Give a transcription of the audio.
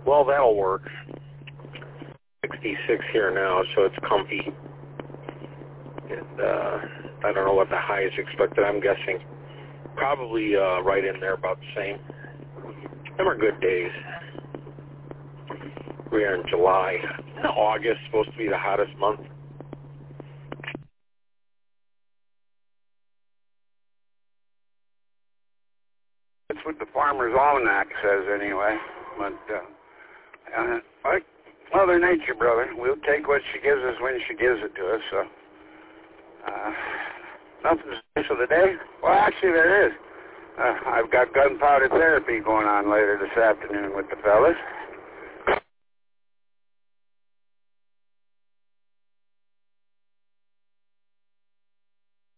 Well, that'll work. 66 here now, so it's comfy. And I don't know what the high is expected. I'm guessing probably right in there, about the same. Them are good days. We are in July. August supposed to be the hottest month. That's what the Farmer's Almanac says anyway. But like Mother Nature, brother, we'll take what she gives us when she gives it to us. So nothing special today. Well, actually there is. I've got gunpowder therapy going on later this afternoon with the fellas.